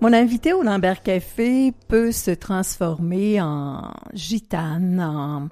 Mon invité au Lambert Café peut se transformer en gitane, en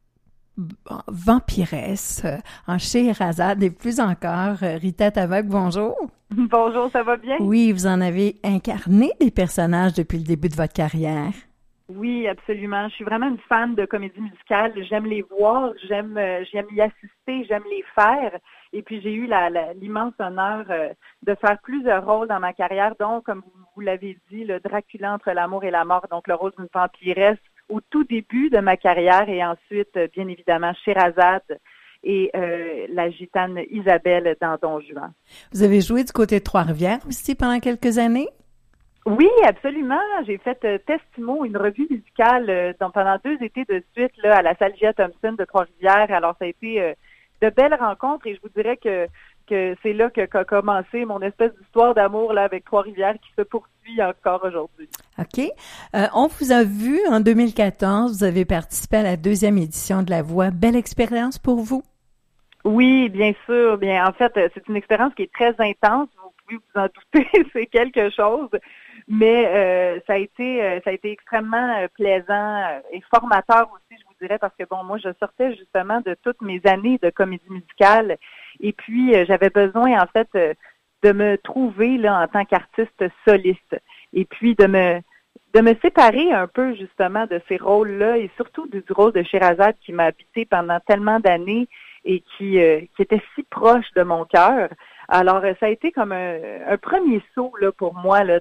vampiresse, en Scheherazade et plus encore. Rita Tavac, bonjour. Bonjour, ça va bien? Oui, vous en avez incarné des personnages depuis le début de votre carrière. Oui, absolument. Je suis vraiment une fan de comédie musicale. J'aime les voir, j'aime y assister, j'aime les faire. Et puis, j'ai eu l'immense honneur de faire plusieurs rôles dans ma carrière, dont, comme vous l'avez dit, le Dracula entre l'amour et la mort, donc le rôle d'une vampiresse au tout début de ma carrière et ensuite, bien évidemment, Scheherazade et la gitane Isabelle dans Don Juan. Vous avez joué du côté de Trois-Rivières aussi pendant quelques années? Oui, absolument. J'ai fait Testimo, une revue musicale pendant 2 étés de suite là, à la salle J.A. Thompson de Trois-Rivières. Alors, ça a été de belles rencontres et je vous dirais que c'est là qu'a commencé mon espèce d'histoire d'amour là avec Trois-Rivières qui se poursuit encore aujourd'hui. OK. On vous a vu en 2014, vous avez participé à la 2e édition de La Voix. Belle expérience pour vous? Oui, bien sûr. Bien, en fait, c'est une expérience qui est très intense. Vous pouvez vous en douter, c'est quelque chose. Mais ça a été extrêmement plaisant et formateur aussi, je vous dirais, parce que bon, moi, je sortais justement de toutes mes années de comédie musicale et puis j'avais besoin en fait de me trouver là en tant qu'artiste soliste et puis de me séparer un peu justement de ces rôles-là et surtout du rôle de Scheherazade qui m'a habité pendant tellement d'années et qui était si proche de mon cœur. Alors, ça a été comme un premier saut là, pour moi là,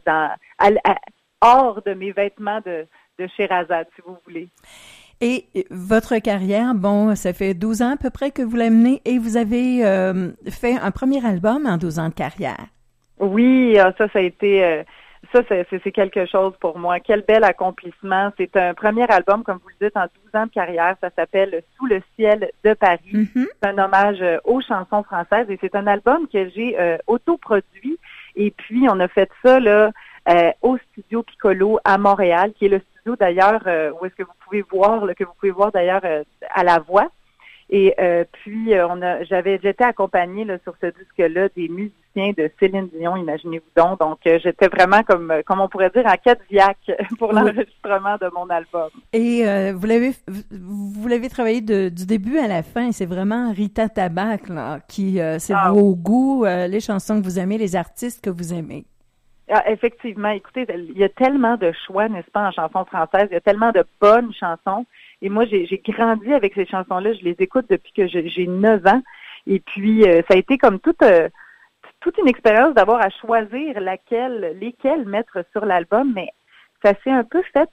hors de mes vêtements de Scheherazade, si vous voulez. Et votre carrière, bon, ça fait 12 ans à peu près que vous la menez et vous avez fait un premier album en 12 ans de carrière. Oui, ça a été... Ça, c'est quelque chose pour moi. Quel bel accomplissement. C'est un premier album, comme vous le dites, en 12 ans de carrière. Ça s'appelle « Sous le ciel de Paris ». Mm-hmm. C'est un hommage aux chansons françaises et c'est un album que j'ai autoproduit. Et puis, on a fait ça là au Studio Piccolo à Montréal, qui est le studio d'ailleurs où est-ce que vous pouvez voir d'ailleurs à La Voix. Et puis j'étais accompagnée là, sur ce disque-là des musiciens de Céline Dion, imaginez-vous donc. Donc j'étais vraiment comme on pourrait dire en Cadillac pour l'enregistrement de mon album. Et vous l'avez travaillé du début à la fin. C'est vraiment Rita Tavac là qui c'est vos goûts, les chansons que vous aimez, les artistes que vous aimez. Ah, effectivement, écoutez, il y a tellement de choix, n'est-ce pas, en chansons françaises. Il y a tellement de bonnes chansons. Et moi, j'ai grandi avec ces chansons-là. Je les écoute depuis que j'ai 9 ans. Et puis, ça a été comme toute une expérience d'avoir à choisir lesquelles mettre sur l'album. Mais ça s'est un peu fait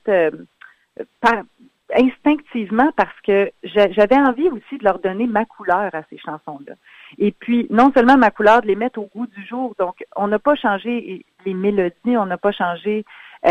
instinctivement parce que j'avais envie aussi de leur donner ma couleur à ces chansons-là. Et puis, non seulement ma couleur, de les mettre au goût du jour. Donc, on n'a pas changé les mélodies, on n'a pas changé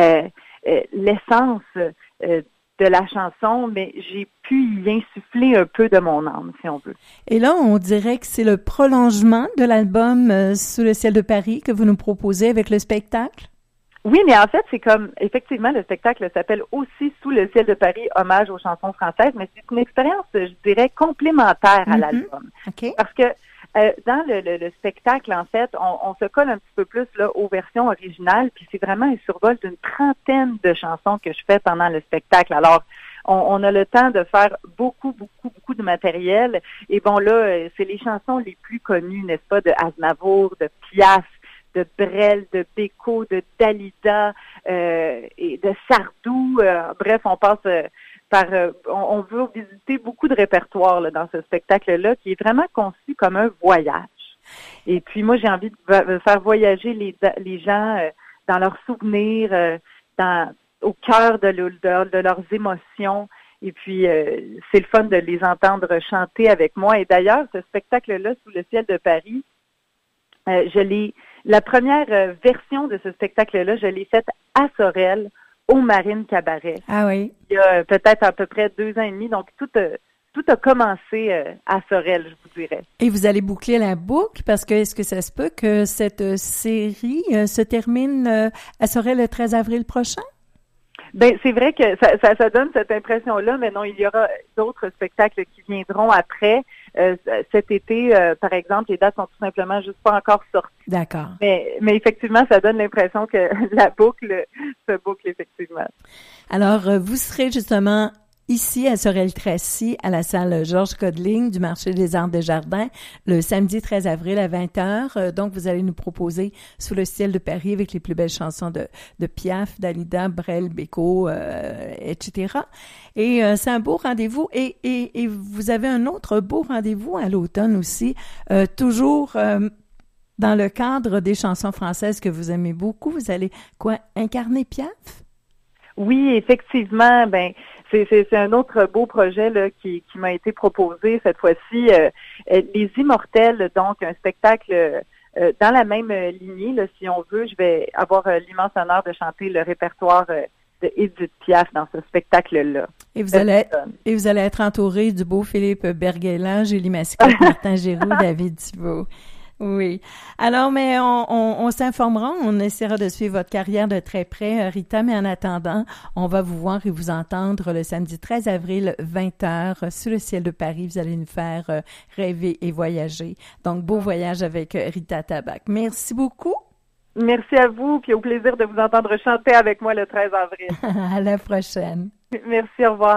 l'essence de la chanson, mais j'ai pu y insuffler un peu de mon âme, si on veut. Et là, on dirait que c'est le prolongement de l'album Sous le ciel de Paris que vous nous proposez avec le spectacle? Oui, mais en fait, c'est comme, effectivement, le spectacle s'appelle aussi Sous le ciel de Paris, hommage aux chansons françaises, mais c'est une expérience, je dirais, complémentaire à l'album. Okay. Parce que dans le spectacle, en fait, on se colle un petit peu plus là aux versions originales, puis c'est vraiment un survol d'une 30aine de chansons que je fais pendant le spectacle. Alors, on a le temps de faire beaucoup de matériel. Et bon, là, c'est les chansons les plus connues, n'est-ce pas, de Aznavour, de Piaf, de Brel, de Beko, de Dalida et de Sardou. Bref, on passe on veut visiter beaucoup de répertoires là, dans ce spectacle-là qui est vraiment conçu comme un voyage. Et puis moi, j'ai envie de faire voyager les gens dans leurs souvenirs, au cœur de leurs émotions. Et puis, c'est le fun de les entendre chanter avec moi. Et d'ailleurs, ce spectacle-là, Sous le ciel de Paris, la première version de ce spectacle-là, je l'ai faite à Sorel, au Marine Cabaret. Ah oui. Il y a peut-être à peu près 2 ans et demi. Donc, tout a commencé à Sorel, je vous dirais. Et vous allez boucler la boucle parce que est-ce que ça se peut que cette série se termine à Sorel le 13 avril prochain? Ben, c'est vrai que ça donne cette impression-là, mais non, il y aura d'autres spectacles qui viendront après. cet été, par exemple, les dates sont tout simplement juste pas encore sorties. D'accord. Mais effectivement, ça donne l'impression que la boucle se boucle effectivement. Alors, vous serez justement ici à Sorel-Tracy, à la salle Georges Codling du marché des Arts des Jardins, le samedi 13 avril à 20h. Donc, vous allez nous proposer Sous le ciel de Paris avec les plus belles chansons de Piaf, Dalida, Brel, Beko, etc. Et c'est un beau rendez-vous. Et vous avez un autre beau rendez-vous à l'automne aussi, toujours dans le cadre des chansons françaises que vous aimez beaucoup. Vous allez incarner Piaf? Oui, effectivement. C'est un autre beau projet là qui m'a été proposé cette fois-ci. Les Immortels, donc un spectacle dans la même lignée, là, si on veut. Je vais avoir l'immense honneur de chanter le répertoire de Édith Piaf dans ce spectacle-là. Et vous allez être entouré du beau Philippe Berguelin, Julie Mascotte, Martin Giroux, David Thibault. Oui. Alors, mais on s'informera, on essaiera de suivre votre carrière de très près, Rita, mais en attendant, on va vous voir et vous entendre le samedi 13 avril, 20h, sous le ciel de Paris. Vous allez nous faire rêver et voyager. Donc, beau voyage avec Rita Tabak. Merci beaucoup. Merci à vous, puis au plaisir de vous entendre chanter avec moi le 13 avril. À la prochaine. Merci, au revoir.